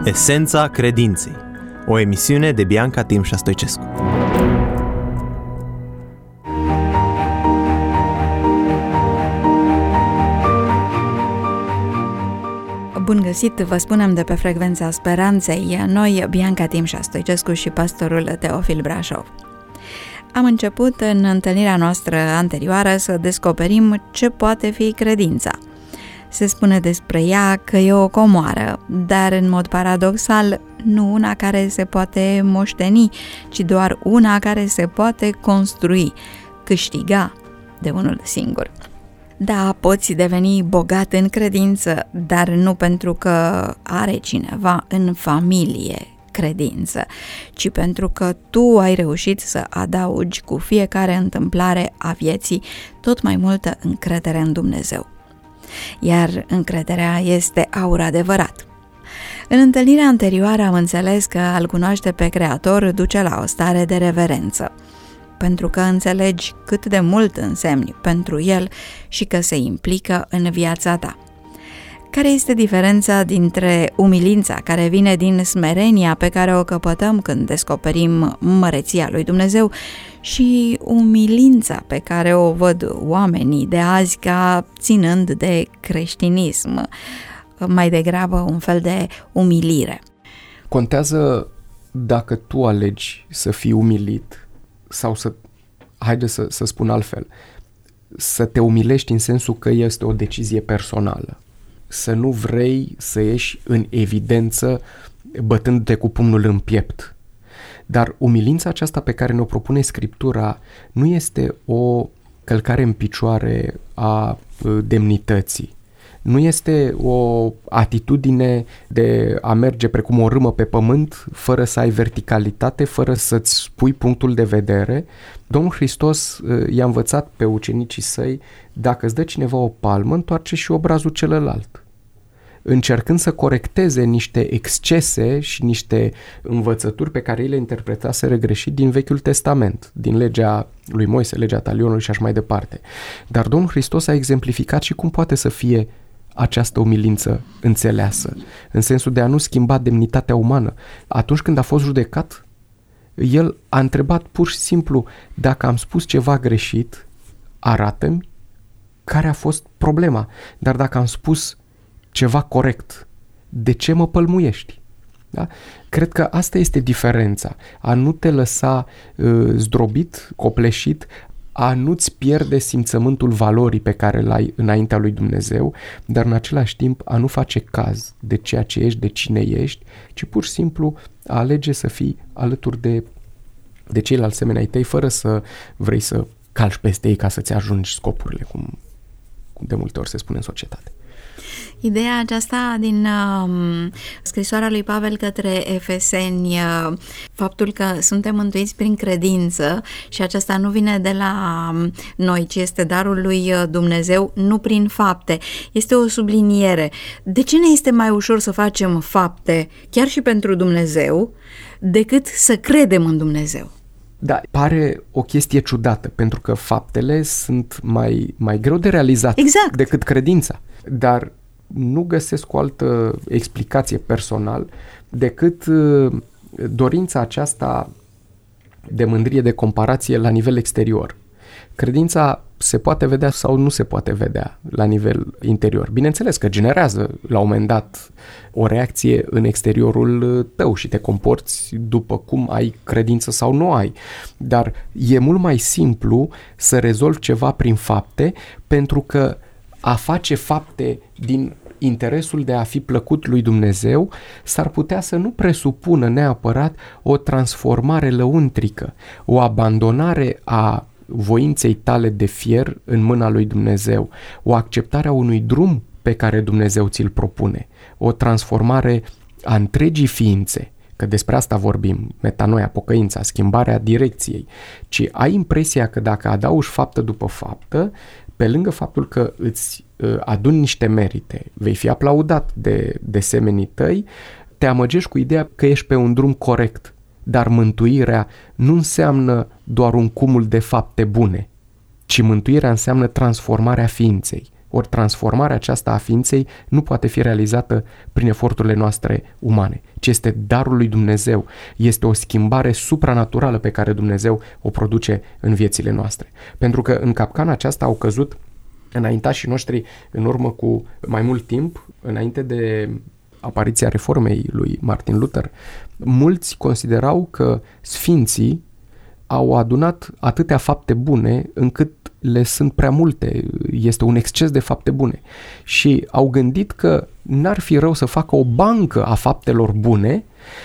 Esența credinței. O emisiune de Bianca Timșa Stoicescu. Bun găsit, vă spunem de pe Frecvența Speranței, noi, Bianca Timșa Stoicescu și pastorul Teofil Brașov. Am început în întâlnirea noastră anterioară să descoperim ce poate fi credința. Se spune despre ea că e o comoară, dar în mod paradoxal nu una care se poate moșteni, ci doar una care se poate construi, câștiga de unul singur. Da, poți deveni bogat în credință, dar nu pentru că are cineva în familie credință, ci pentru că tu ai reușit să adaugi cu fiecare întâmplare a vieții tot mai multă încredere în Dumnezeu. Iar încrederea este aur adevărat. În întâlnirea anterioară am înțeles că a-L cunoaște pe Creator duce la o stare de reverență, pentru că înțelegi cât de mult însemni pentru El și că se implică în viața ta. Care este diferența dintre umilința care vine din smerenia pe care o căpătăm când descoperim măreția lui Dumnezeu și umilința pe care o văd oamenii de azi ca ținând de creștinism, mai degrabă un fel de umilire? Contează dacă tu alegi să fii umilit sau să spun altfel, să te umilești în sensul că este o decizie personală. Să nu vrei să ieși în evidență bătându-te cu pumnul în piept. Dar umilința aceasta pe care ne-o propune Scriptura nu este o călcare în picioare a demnității. Nu este o atitudine de a merge precum o râmă pe pământ, fără să ai verticalitate, fără să-ți spui punctul de vedere. Domnul Hristos i-a învățat pe ucenicii săi, dacă îți dă cineva o palmă, întoarce și obrazul celălalt. Încercând să corecteze niște excese și niște învățături pe care ei le interpretaseră greșit din Vechiul Testament, din legea lui Moise, legea talionului și așa mai departe. Dar Domnul Hristos a exemplificat și cum poate să fie această umilință înțeleasă, în sensul de a nu schimba demnitatea umană. Atunci când a fost judecat, el a întrebat pur și simplu, dacă am spus ceva greșit, arată-mi care a fost problema. Dar dacă am spus ceva corect, de ce mă pălmuiești? Da? Cred că asta este diferența, a nu te lăsa zdrobit, copleșit, a nu-ți pierde simțământul valorii pe care l-ai înaintea lui Dumnezeu, dar în același timp a nu face caz de ceea ce ești, de cine ești, ci pur și simplu a alege să fii alături de ceilalți semeni ai tăi, fără să vrei să calci peste ei ca să-ți ajungi scopurile, cum de multe ori se spune în societate. Ideea aceasta din scrisoarea lui Pavel către Efeseni, faptul că suntem mântuiți prin credință și aceasta nu vine de la noi, ci este darul lui Dumnezeu, nu prin fapte. Este o subliniere. De ce ne este mai ușor să facem fapte, chiar și pentru Dumnezeu, decât să credem în Dumnezeu? Da, pare o chestie ciudată, pentru că faptele sunt mai greu de realizat decât credința. Dar nu găsesc o altă explicație personal decât dorința aceasta de mândrie, de comparație la nivel exterior. Credința se poate vedea sau nu se poate vedea la nivel interior. Bineînțeles că generează la un moment dat o reacție în exteriorul tău și te comporți după cum ai credință sau nu ai. Dar e mult mai simplu să rezolvi ceva prin fapte, pentru că a face fapte din interesul de a fi plăcut lui Dumnezeu s-ar putea să nu presupună neapărat o transformare lăuntrică, o abandonare a voinței tale de fier în mâna lui Dumnezeu, o acceptare a unui drum pe care Dumnezeu ți-l propune, o transformare a întregii ființe, că despre asta vorbim, metanoia, pocăința, schimbarea direcției, ci ai impresia că dacă adaugi faptă după faptă, pe lângă faptul că îți aduni niște merite, vei fi aplaudat de semenii tăi, te amăgești cu ideea că ești pe un drum corect. Dar mântuirea nu înseamnă doar un cumul de fapte bune, ci mântuirea înseamnă transformarea ființei, Ori transformarea aceasta a ființei nu poate fi realizată prin eforturile noastre umane, ci este darul lui Dumnezeu. Este o schimbare supranaturală pe care Dumnezeu o produce în viețile noastre. Pentru că în capcana aceasta au căzut înaintașii noștri în urmă cu mai mult timp, înainte de apariția reformei lui Martin Luther. Mulți considerau că sfinții au adunat atâtea fapte bune încât le sunt prea multe, este un exces de fapte bune. Și au gândit că n-ar fi rău să facă o bancă a faptelor bune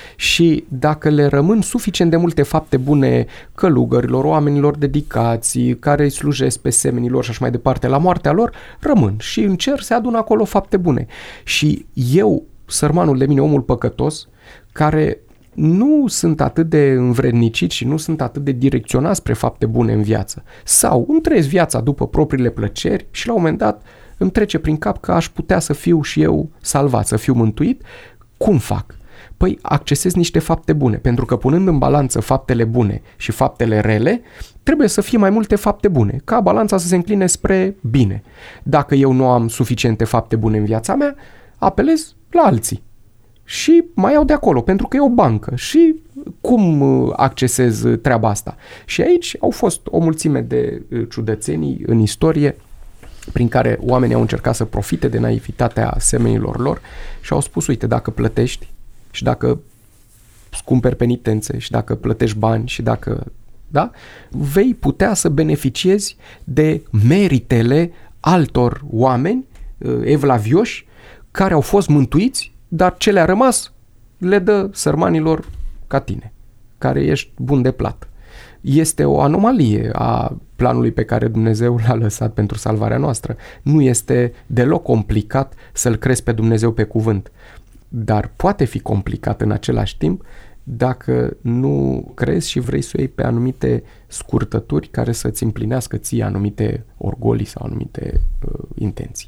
și dacă le rămân suficient de multe fapte bune călugărilor, oamenilor dedicați, care îi slujesc pe semenilor și așa mai departe, la moartea lor, rămân și în cer se adună acolo fapte bune. Și eu, sărmanul de mine, omul păcătos, care nu sunt atât de învrednicit și nu sunt atât de direcționat spre fapte bune în viață. Sau îmi trăiesc viața după propriile plăceri și la un moment dat îmi trece prin cap că aș putea să fiu și eu salvat, să fiu mântuit. Cum fac? Păi accesez niște fapte bune, pentru că punând în balanță faptele bune și faptele rele, trebuie să fie mai multe fapte bune, ca balanța să se încline spre bine. Dacă eu nu am suficiente fapte bune în viața mea, apelez la alții. Și mai iau de acolo, pentru că e o bancă. Și cum accesez treaba asta? Și aici au fost o mulțime de ciudățenii în istorie prin care oamenii au încercat să profite de naivitatea semenilor lor și au spus, uite, dacă plătești și dacă îți cumperi penitențe și dacă plătești bani și dacă, da, vei putea să beneficiezi de meritele altor oameni evlavioși care au fost mântuiți, dar ce le-a rămas le dă sărmanilor ca tine, care ești bun de plată. Este o anomalie a planului pe care Dumnezeu l-a lăsat pentru salvarea noastră. Nu este deloc complicat să-L crezi pe Dumnezeu pe cuvânt, dar poate fi complicat în același timp dacă nu crezi și vrei să o iei pe anumite scurtături care să-ți împlinească ție anumite orgolii sau anumite intenții.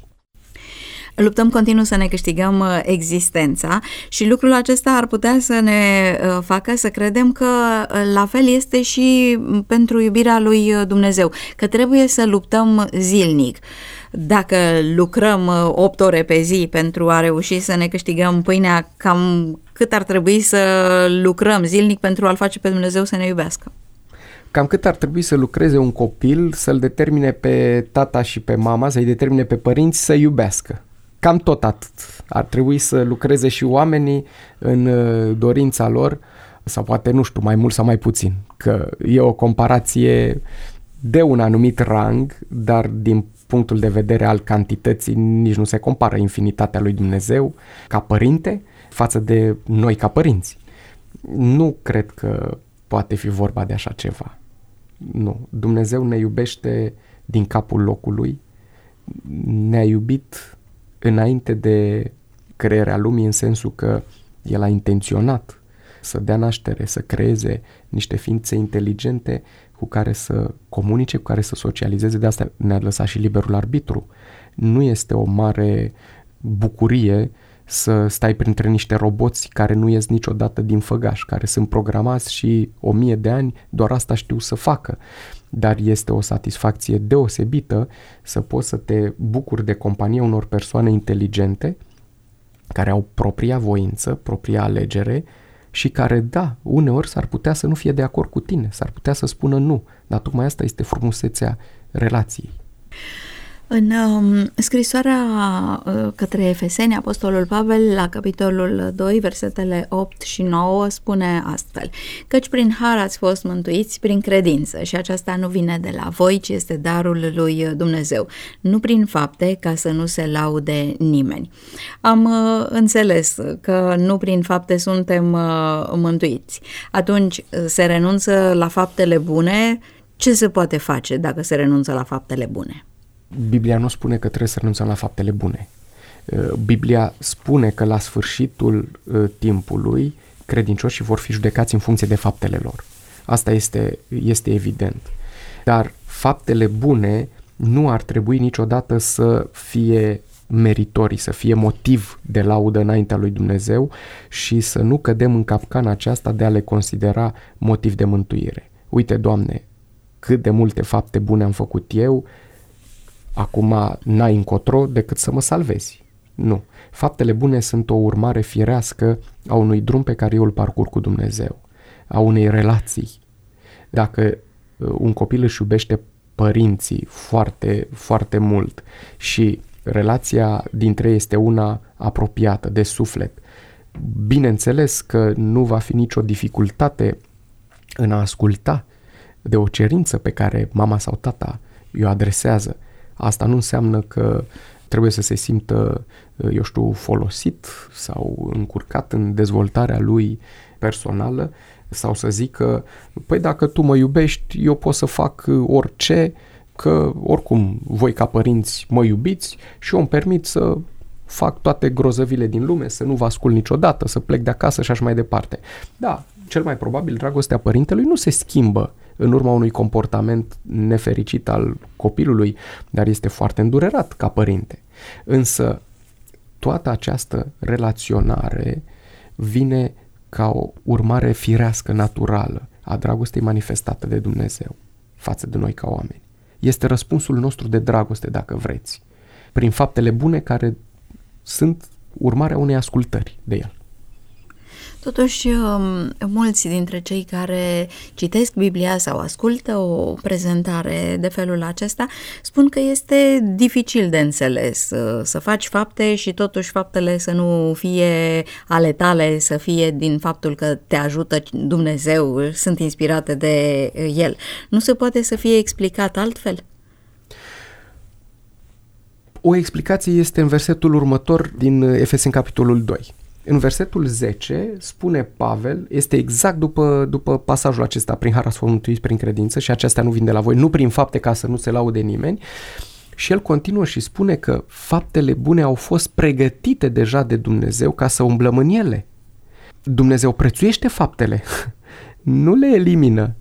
Luptăm continuu să ne câștigăm existența și lucrul acesta ar putea să ne facă să credem că la fel este și pentru iubirea lui Dumnezeu, că trebuie să luptăm zilnic. Dacă lucrăm 8 ore pe zi pentru a reuși să ne câștigăm pâinea, cam cât ar trebui să lucrăm zilnic pentru a-L face pe Dumnezeu să ne iubească? Cam cât ar trebui să lucreze un copil, să-l determine pe tata și pe mama, să-i determine pe părinți să iubească. Cam tot atât. Ar trebui să lucreze și oamenii în dorința lor, sau poate, nu știu, mai mult sau mai puțin, că e o comparație de un anumit rang, dar din punctul de vedere al cantității nici nu se compară infinitatea lui Dumnezeu ca părinte față de noi ca părinți. Nu cred că poate fi vorba de așa ceva. Nu. Dumnezeu ne iubește din capul locului, ne-a iubit înainte de crearea lumii, în sensul că El a intenționat să dea naștere, să creeze niște ființe inteligente cu care să comunice, cu care să socializeze. De asta ne-a lăsat și liberul arbitru. Nu este o mare bucurie să stai printre niște roboți care nu ies niciodată din făgaș, care sunt programați și 1000 de ani doar asta știu să facă. Dar este o satisfacție deosebită să poți să te bucuri de compania unor persoane inteligente care au propria voință, propria alegere și care, da, uneori s-ar putea să nu fie de acord cu tine, s-ar putea să spună nu, dar tocmai asta este frumusețea relației. În scrisoarea către Efeseni, Apostolul Pavel, la capitolul 2, versetele 8 și 9, spune astfel: căci prin har ați fost mântuiți prin credință și aceasta nu vine de la voi, ci este darul lui Dumnezeu, nu prin fapte, ca să nu se laude nimeni. Am înțeles că nu prin fapte suntem mântuiți. Atunci se renunță la faptele bune. Ce se poate face dacă se renunță la faptele bune? Biblia nu spune că trebuie să renunțăm la faptele bune. Biblia spune că la sfârșitul timpului credincioșii vor fi judecați în funcție de faptele lor. Asta este evident. Dar faptele bune nu ar trebui niciodată să fie meritorii, să fie motiv de laudă înaintea lui Dumnezeu și să nu cădem în capcana aceasta de a le considera motiv de mântuire. Uite, Doamne, cât de multe fapte bune am făcut eu, acum n-ai încotro decât să mă salvezi. Nu. Faptele bune sunt o urmare firească a unui drum pe care eu îl parcurg cu Dumnezeu, a unei relații. Dacă un copil își iubește părinții foarte, foarte mult și relația dintre ei este una apropiată, de suflet, bineînțeles că nu va fi nicio dificultate în a asculta de o cerință pe care mama sau tata i-o adresează. Asta nu înseamnă că trebuie să se simtă, eu știu, folosit sau încurcat în dezvoltarea lui personală sau să zică, păi dacă tu mă iubești, eu pot să fac orice, că oricum voi ca părinți mă iubiți și eu îmi permit să fac toate grozăvile din lume, să nu vă ascult niciodată, să plec de acasă și așa mai departe. Da, cel mai probabil dragostea părintelui nu se schimbă în urma unui comportament nefericit al copilului, dar este foarte îndurerat ca părinte. Însă toată această relaționare vine ca o urmare firească, naturală a dragostei manifestate de Dumnezeu față de noi ca oameni. Este răspunsul nostru de dragoste, dacă vreți, prin faptele bune care sunt urmarea unei ascultări de El. Totuși, mulți dintre cei care citesc Biblia sau ascultă o prezentare de felul acesta spun că este dificil de înțeles să faci fapte și totuși faptele să nu fie ale tale, să fie din faptul că te ajută Dumnezeu, sunt inspirate de El. Nu se poate să fie explicat altfel? O explicație este în versetul următor din Efeseni capitolul 2. În versetul 10 spune Pavel, este exact după pasajul acesta, prin har ați fost mântuiți prin credință și acestea nu vin de la voi, nu prin fapte ca să nu se laude nimeni. Și el continuă și spune că faptele bune au fost pregătite deja de Dumnezeu ca să umblăm în ele. Dumnezeu prețuiește faptele, nu le elimină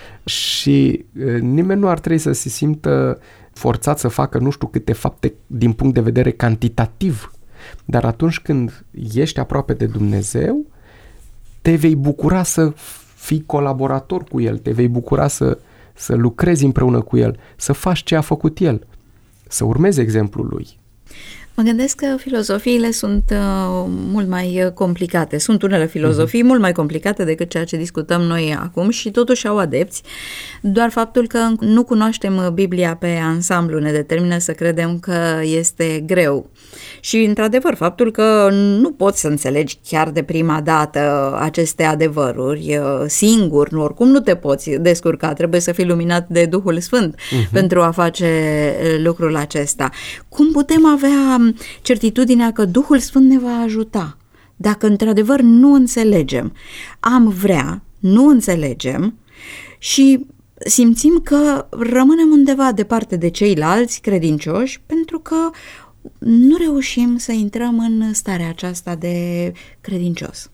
și nimeni nu ar trebui să se simtă forțat să facă nu știu câte fapte din punct de vedere cantitativ. Dar atunci când ești aproape de Dumnezeu, te vei bucura să fii colaborator cu El, te vei bucura să lucrezi împreună cu El, să faci ce a făcut El, să urmezi exemplul Lui. Mă gândesc că filozofiile sunt mult mai complicate. Sunt unele filozofii mult mai complicate decât ceea ce discutăm noi acum și totuși au adepți. Doar faptul că nu cunoaștem Biblia pe ansamblu ne determină să credem că este greu. Și, într-adevăr, faptul că nu poți să înțelegi chiar de prima dată aceste adevăruri singur, nu, oricum nu te poți descurca, trebuie să fii luminat de Duhul Sfânt pentru a face lucrul acesta. Cum putem avea certitudinea că Duhul Sfânt ne va ajuta dacă într-adevăr nu înțelegem? Am vrea, nu înțelegem și simțim că rămânem undeva departe de ceilalți credincioși pentru că nu reușim să intrăm în starea aceasta de credincios.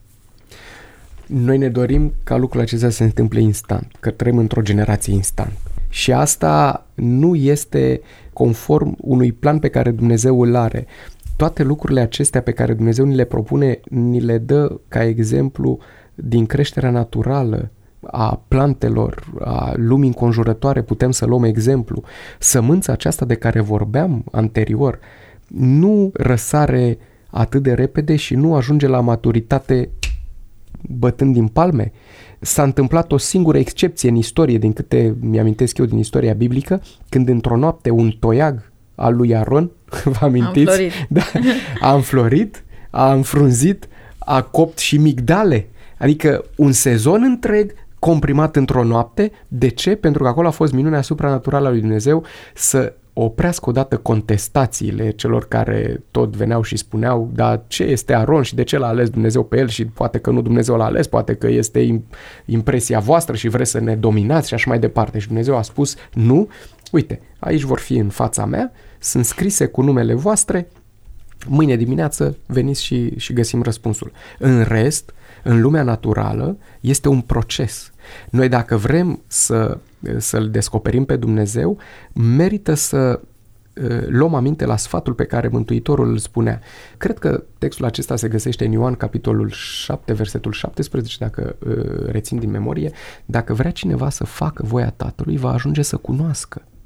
Noi ne dorim ca lucrul acesta să se întâmple instant, că trăim într-o generație instant. Și asta nu este conform unui plan pe care Dumnezeu îl are. Toate lucrurile acestea pe care Dumnezeu ni le propune, ni le dă ca exemplu din creșterea naturală a plantelor, a lumii înconjurătoare, putem să luăm exemplu. Sămânța aceasta de care vorbeam anterior nu răsare atât de repede și nu ajunge la maturitate bătând din palme. S-a întâmplat o singură excepție în istorie, din câte mi-amintesc eu din istoria biblică, când într-o noapte un toiag al lui Aron, vă amintiți? A înflorit, a înfrunzit, a copt și migdale. Adică un sezon întreg comprimat într-o noapte. De ce? Pentru că acolo a fost minunea supranaturală a lui Dumnezeu să oprească odată contestațiile celor care tot veneau și spuneau, dar ce este Aron și de ce l-a ales Dumnezeu pe el și poate că nu Dumnezeu l-a ales, poate că este impresia voastră și vreți să ne dominați și așa mai departe. Și Dumnezeu a spus, nu, uite, aici vor fi în fața mea, sunt scrise cu numele voastre, mâine dimineață veniți și găsim răspunsul. În rest, în lumea naturală, este un proces. Noi dacă vrem să-L descoperim pe Dumnezeu, merită să luăm aminte la sfatul pe care Mântuitorul îl spunea. Cred că textul acesta se găsește în Ioan, capitolul 7, versetul 17, dacă rețin din memorie. Dacă vrea cineva să facă voia Tatălui, va ajunge să cunoască.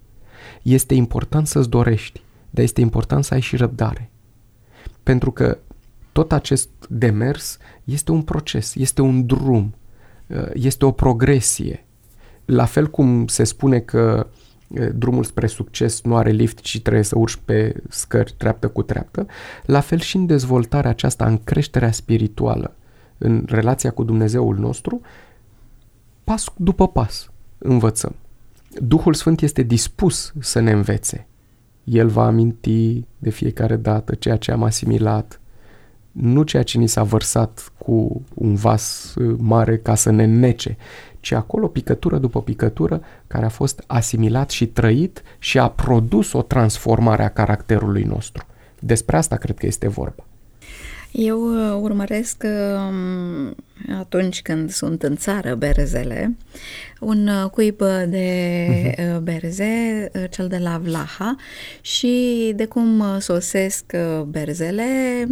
Este important să-ți dorești, dar este important să ai și răbdare. Pentru că tot acest demers este un proces, este un drum, este o progresie. La fel cum se spune că drumul spre succes nu are lift, ci trebuie să urci pe scări treaptă cu treaptă, la fel și în dezvoltarea aceasta, în creșterea spirituală, în relația cu Dumnezeul nostru, pas după pas învățăm. Duhul Sfânt este dispus să ne învețe. El va aminti de fiecare dată ceea ce am asimilat, nu ceea ce ni s-a vărsat cu un vas mare ca să ne nece, ci acolo picătură după picătură care a fost asimilat și trăit și a produs o transformare a caracterului nostru. Despre asta cred că este vorba. Eu urmăresc atunci când sunt în țară berzele, un cuib de berze, cel de la Vlaha, și de cum sosesc berzele,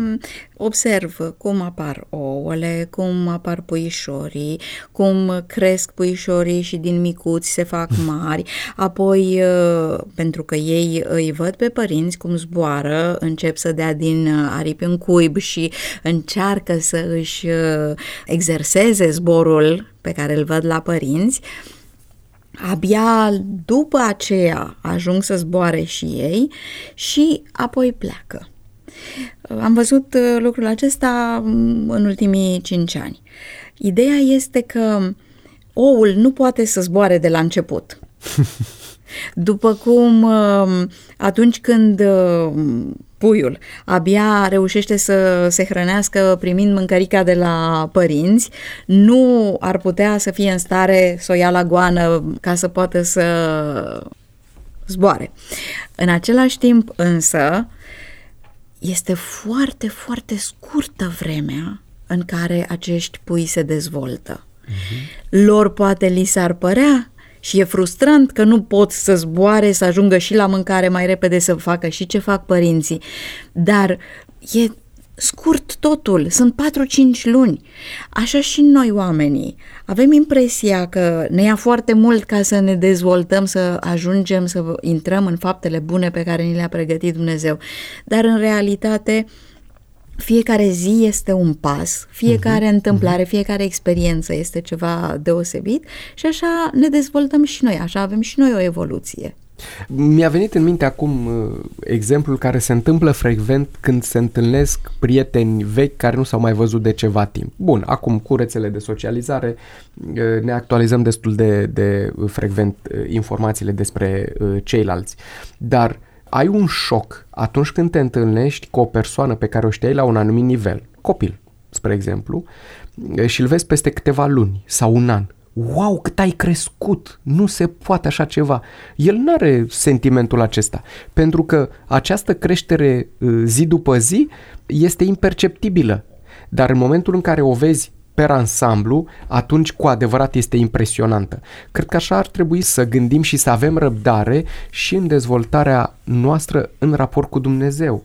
observ cum apar ouăle, cum apar puișorii, cum cresc puișorii și din micuți se fac mari, apoi pentru că ei îi văd pe părinți cum zboară, încep să dea din aripi în cuib și încearcă să își exerseze zborul pe care îl văd la părinți. Abia după aceea ajung să zboare și ei și apoi pleacă. Am văzut lucrul acesta în ultimii 5 ani. Ideea este că oul nu poate să zboare de la început. După cum atunci când puiul abia reușește să se hrănească primind mâncărica de la părinți, nu ar putea să fie în stare să o ia la goană ca să poată să zboare. În același timp însă este foarte, foarte scurtă vremea în care acești pui se dezvoltă. Lor poate li s-ar părea și e frustrant că nu pot să zboare, să ajungă și la mâncare mai repede, să facă și ce fac părinții. Dar e scurt totul, sunt 4-5 luni. Așa și noi oamenii avem impresia că ne ia foarte mult ca să ne dezvoltăm, să ajungem să intrăm în faptele bune pe care ni le-a pregătit Dumnezeu. Dar în realitate fiecare zi este un pas, fiecare întâmplare, fiecare experiență este ceva deosebit și așa ne dezvoltăm și noi, așa avem și noi o evoluție. Mi-a venit în minte acum exemplul care se întâmplă frecvent când se întâlnesc prieteni vechi care nu s-au mai văzut de ceva timp. Bun, acum cu rețele de socializare ne actualizăm destul de frecvent informațiile despre ceilalți, dar ai un șoc atunci când te întâlnești cu o persoană pe care o știai la un anumit nivel, copil, spre exemplu, și îl vezi peste câteva luni sau un an. Wow, cât ai crescut! Nu se poate așa ceva. El nu are sentimentul acesta, pentru că această creștere zi după zi este imperceptibilă. Dar în momentul în care o vezi per ansamblu, atunci cu adevărat este impresionantă. Cred că așa ar trebui să gândim și să avem răbdare și în dezvoltarea noastră în raport cu Dumnezeu.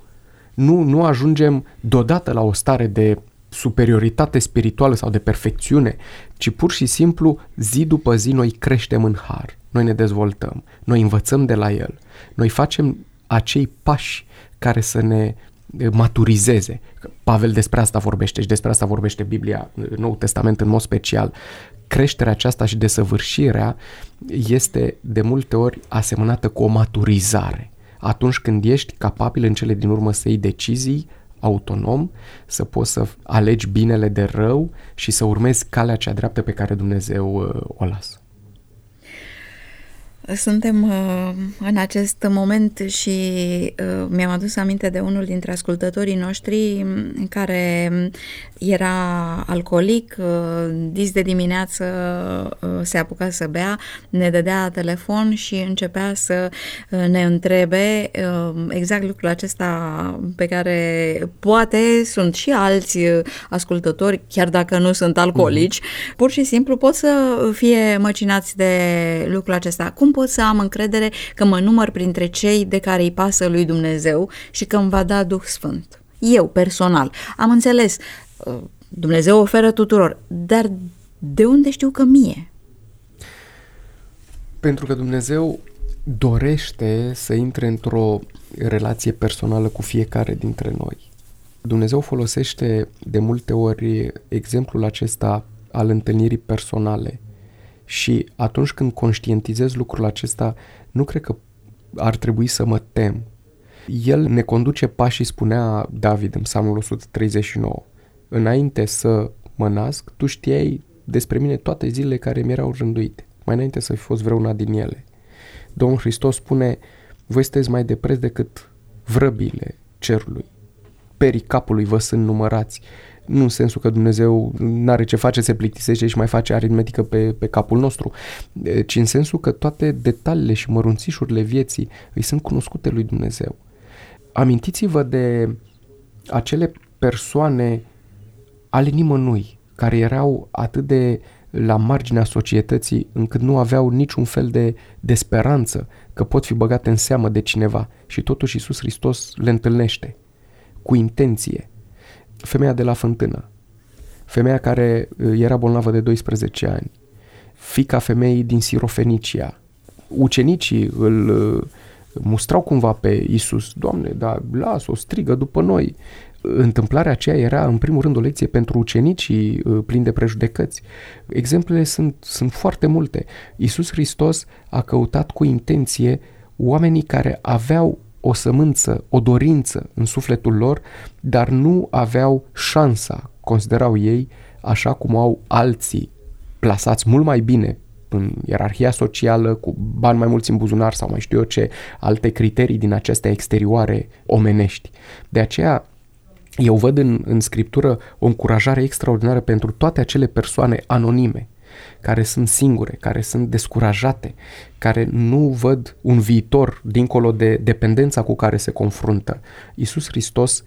Nu ajungem deodată la o stare de superioritate spirituală sau de perfecțiune, ci pur și simplu zi după zi noi creștem în har, noi ne dezvoltăm, noi învățăm de la El, noi facem acei pași care să ne maturizeze. Pavel despre asta vorbește și despre asta vorbește Biblia, Noul Testament în mod special. Creșterea aceasta și desăvârșirea este de multe ori asemănată cu o maturizare. Atunci când ești capabil în cele din urmă să iei decizii autonom, să poți să alegi binele de rău și să urmezi calea cea dreaptă pe care Dumnezeu o lasă. Suntem în acest moment și mi-am adus aminte de unul dintre ascultătorii noștri care era alcoolic, dis de dimineață se apuca să bea, ne dădea telefon și începea să ne întrebe exact lucrul acesta pe care poate sunt și alți ascultători, chiar dacă nu sunt alcoolici, pur și simplu pot să fie măcinați de lucrul acesta. Cum pot să am încredere că mă număr printre cei de care îi pasă lui Dumnezeu și că îmi va da Duh Sfânt? Eu, personal, am înțeles, Dumnezeu oferă tuturor, dar de unde știu că mie? Pentru că Dumnezeu dorește să intre într-o relație personală cu fiecare dintre noi. Dumnezeu folosește de multe ori exemplul acesta al întâlnirii personale și atunci când conștientizez lucrul acesta, nu cred că ar trebui să mă tem. El ne conduce pașii, spunea David în Psalmul 139. Înainte să mă nasc, tu știai despre mine toate zilele care mi erau rânduite, mai înainte să fi fost vreuna din ele. Domnul Hristos spune, voi sunteți mai de preț decât vrăbile cerului. Perii capului vă sunt numărați. Nu în sensul că Dumnezeu n-are ce face, se plictisește și mai face aritmetică pe capul nostru, ci în sensul că toate detaliile și mărunțișurile vieții îi sunt cunoscute lui Dumnezeu. Amintiți-vă de acele persoane ale nimănui, care erau atât de la marginea societății încât nu aveau niciun fel de speranță că pot fi băgate în seamă de cineva și totuși Iisus Hristos le întâlnește cu intenție. Femeia de la fântână, femeia care era bolnavă de 12 ani, fiica femeii din Sirofenicia. Ucenicii îl mustrau cumva pe Iisus. Doamne, dar lasă-o, strigă după noi. Întâmplarea aceea era în primul rând o lecție pentru ucenicii plini de prejudecăți. Exemplele sunt foarte multe. Iisus Hristos a căutat cu intenție oamenii care aveau o sămânță, o dorință în sufletul lor, dar nu aveau șansa, considerau ei, așa cum au alții plasați mult mai bine în ierarhia socială, cu bani mai mulți în buzunar sau mai știu eu ce alte criterii din acestea exterioare omenești. De aceea eu văd în Scriptură o încurajare extraordinară pentru toate acele persoane anonime, care sunt singure, care sunt descurajate, care nu văd un viitor dincolo de dependența cu care se confruntă. Iisus Hristos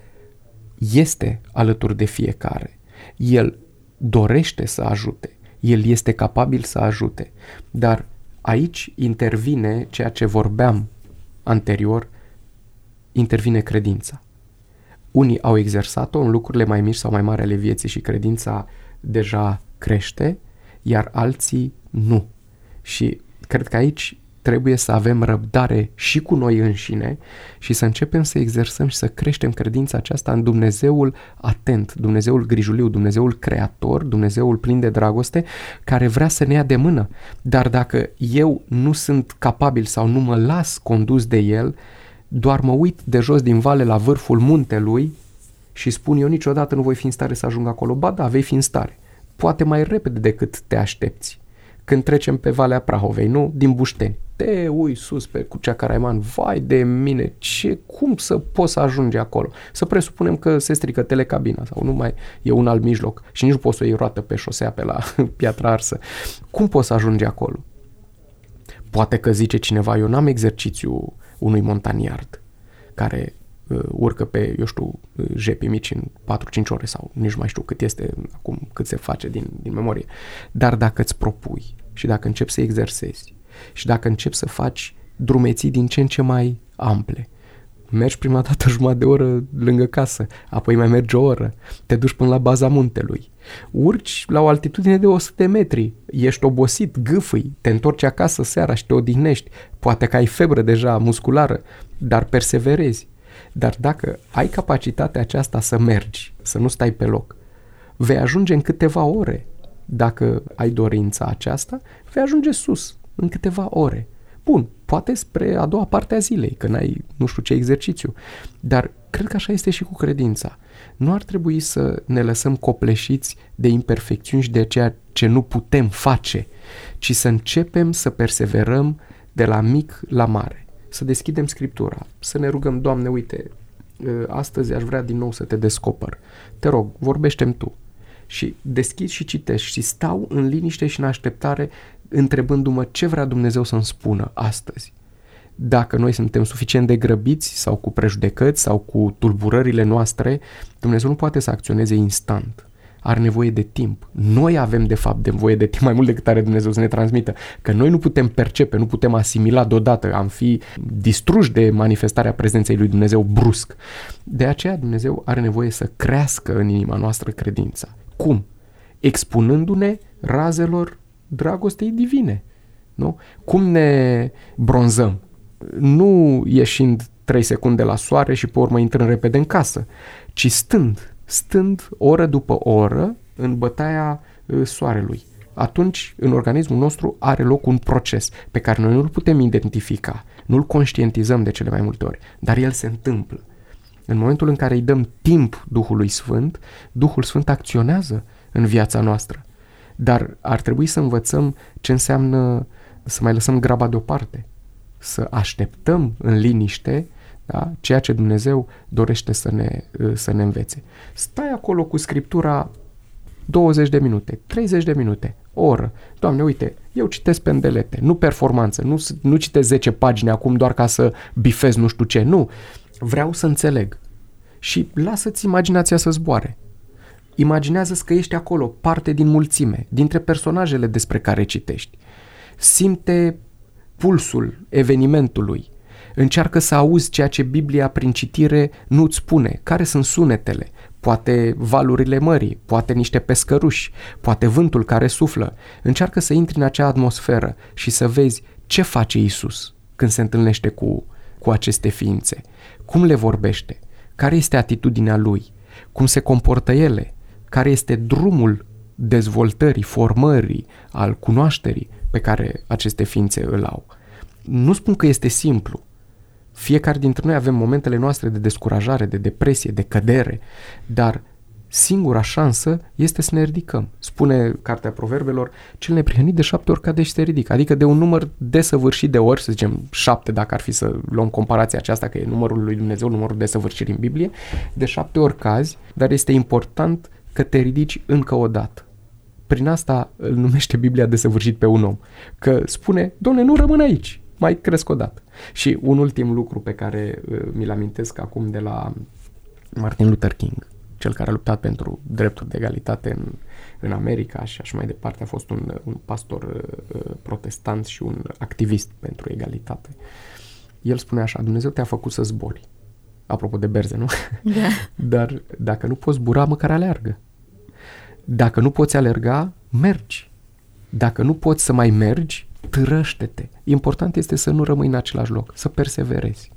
este alături de fiecare. El dorește să ajute. El este capabil să ajute. Dar aici intervine ceea ce vorbeam anterior, intervine credința. Unii au exersat-o în lucrurile mai mici sau mai mari ale vieții și credința deja crește, iar alții nu. Și cred că aici trebuie să avem răbdare și cu noi înșine și să începem să exersăm și să creștem credința aceasta în Dumnezeul atent, Dumnezeul grijuliu, Dumnezeul creator, Dumnezeul plin de dragoste, care vrea să ne ia de mână. Dar dacă eu nu sunt capabil sau nu mă las condus de El, doar mă uit de jos din vale la vârful muntelui și spun eu niciodată nu voi fi în stare să ajung acolo. Ba da, vei fi în stare. Poate mai repede decât te aștepți. Când trecem pe Valea Prahovei, nu? Din Bușteni. Te ui sus pe Crucea Caraiman, vai de mine, cum să poți să ajungi acolo? Să presupunem că se strică telecabina sau nu mai e un alt mijloc și nici nu poți să o iei roată pe șosea pe la Piatra Arsă. Cum poți să ajungi acolo? Poate că zice cineva, eu n-am exercițiu unui montaniard care urcă pe, eu știu, jepi mici în 4-5 ore sau nici mai știu cât este acum, cât se face din memorie. Dar dacă îți propui și dacă începi să exersezi și dacă începi să faci drumeții din ce în ce mai ample, mergi prima dată jumătate de oră lângă casă, apoi mai mergi o oră, te duci până la baza muntelui, urci la o altitudine de 100 de metri, ești obosit, gâfâi, te întorci acasă seara și te odihnești, poate că ai febră deja musculară, dar perseverezi. Dar dacă ai capacitatea aceasta să mergi, să nu stai pe loc, vei ajunge în câteva ore. Dacă ai dorința aceasta, vei ajunge sus în câteva ore. Bun, poate spre a doua parte a zilei, că n-ai nu știu ce exercițiu. Dar cred că așa este și cu credința. Nu ar trebui să ne lăsăm copleșiți de imperfecțiuni și de ceea ce nu putem face, ci să începem să perseverăm de la mic la mare. Să deschidem Scriptura, să ne rugăm, Doamne, uite, astăzi aș vrea din nou să te descoper. Te rog, vorbește-mi Tu. Și deschid și citești și stau în liniște și în așteptare, întrebându-mă ce vrea Dumnezeu să-mi spună astăzi. Dacă noi suntem suficient de grăbiți sau cu prejudecăți sau cu tulburările noastre, Dumnezeu nu poate să acționeze instant. Are nevoie de timp. Noi avem de fapt nevoie de timp mai mult decât are Dumnezeu să ne transmită. Că noi nu putem percepe, nu putem asimila deodată, am fi distruși de manifestarea prezenței lui Dumnezeu brusc. De aceea Dumnezeu are nevoie să crească în inima noastră credința. Cum? Expunându-ne razelor dragostei divine. Nu? Cum ne bronzăm? Nu ieșind 3 secunde la soare și pe urmă intrând repede în casă, ci stând oră după oră în bătaia soarelui. Atunci, în organismul nostru are loc un proces pe care noi nu-l putem identifica, nu-l conștientizăm de cele mai multe ori, dar el se întâmplă. În momentul în care îi dăm timp Duhului Sfânt, Duhul Sfânt acționează în viața noastră. Dar ar trebui să învățăm ce înseamnă să mai lăsăm graba deoparte, să așteptăm în liniște, da, ceea ce Dumnezeu dorește să ne învețe. Stai acolo cu Scriptura 20 de minute, 30 de minute, o oră. Doamne, uite, eu citesc pe îndelete, nu performanță, nu citesc 10 pagini acum doar ca să bifez nu știu ce, nu. Vreau să înțeleg. Și lasă-ți imaginația să zboare. Imaginează-ți că ești acolo, parte din mulțime, dintre personajele despre care citești. Simte pulsul evenimentului. Încearcă să auzi ceea ce Biblia prin citire nu îți spune. Care sunt sunetele? Poate valurile mării, poate niște pescăruși, poate vântul care suflă. Încearcă să intri în acea atmosferă și să vezi ce face Iisus când se întâlnește cu aceste ființe. Cum le vorbește? Care este atitudinea Lui? Cum se comportă ele? Care este drumul dezvoltării, formării, al cunoașterii pe care aceste ființe îl au? Nu spun că este simplu. Fiecare dintre noi avem momentele noastre de descurajare, de depresie, de cădere, dar singura șansă este să ne ridicăm. Spune Cartea Proverbelor, cel neprihănit de 7 ori cade și se ridică, adică de un număr desăvârșit de ori, să zicem 7 dacă ar fi să luăm comparația aceasta, că e numărul lui Dumnezeu, numărul desăvârșirii în Biblie, de 7 ori cazi, dar este important că te ridici încă o dată. Prin asta îl numește Biblia desăvârșit pe un om, că spune, Doamne, nu rămân aici, mai cresc o dată. Și un ultim lucru pe care mi-l amintesc acum de la Martin Luther King, cel care a luptat pentru drepturi de egalitate în America și așa mai departe, a fost un pastor protestant și un activist pentru egalitate. El spune așa, Dumnezeu te-a făcut să zbori. Apropo de berze, nu? Da. Dar dacă nu poți zbura, măcar aleargă. Dacă nu poți alerga, mergi. Dacă nu poți să mai mergi, trăște-te. Important este să nu rămâi în același loc, să perseverezi.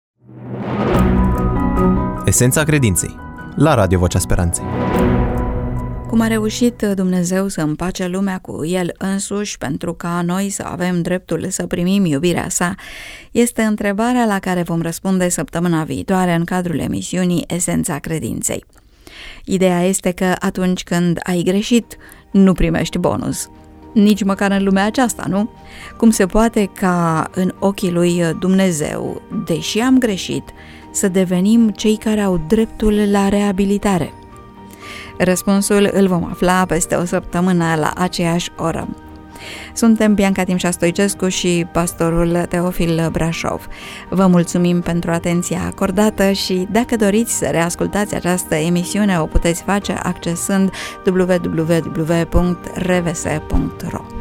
Esența credinței. La Radio Vocea Speranței. Cum a reușit Dumnezeu să împace lumea cu El însuși pentru ca noi să avem dreptul să primim iubirea sa, este întrebarea la care vom răspunde săptămâna viitoare în cadrul emisiunii Esența credinței. Ideea este că atunci când ai greșit, nu primești bonus. Nici măcar în lumea aceasta, nu? Cum se poate ca în ochii lui Dumnezeu, deși am greșit, să devenim cei care au dreptul la reabilitare? Răspunsul îl vom afla peste o săptămână la aceeași oră. Suntem Bianca Timșa Stoicescu și pastorul Teofil Brașov. Vă mulțumim pentru atenția acordată și dacă doriți să reascultați această emisiune, o puteți face accesând www.rvs.ro.